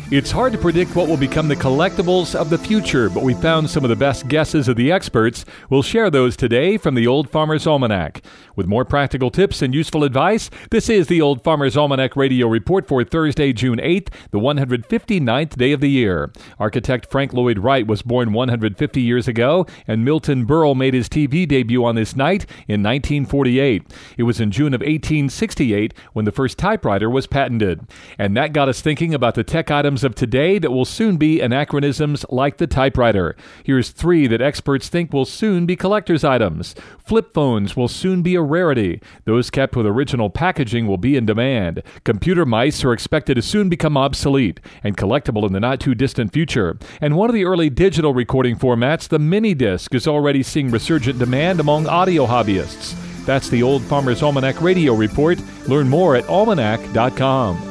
It's hard to predict what will become the collectibles of the future, but we found some of the best guesses of the experts. We'll share those today from the Old Farmer's Almanac. With more practical tips and useful advice, this is the Old Farmer's Almanac Radio Report for Thursday, June 8th, the 159th day of the year. Architect Frank Lloyd Wright was born 150 years ago, and Milton Berle made his TV debut on this night in 1948. It was in June of 1868 when the first typewriter was patented. And that got us thinking about the tech items of today that will soon be anachronisms like the typewriter. Here's three that experts think will soon be collector's items. Flip phones will soon be a rarity. Those kept with original packaging will be in demand. Computer mice are expected to soon become obsolete and collectible in the not-too-distant future. And one of the early digital recording formats, the mini disc, is already seeing resurgent demand among audio hobbyists. That's the Old Farmer's Almanac Radio Report. Learn more at almanac.com.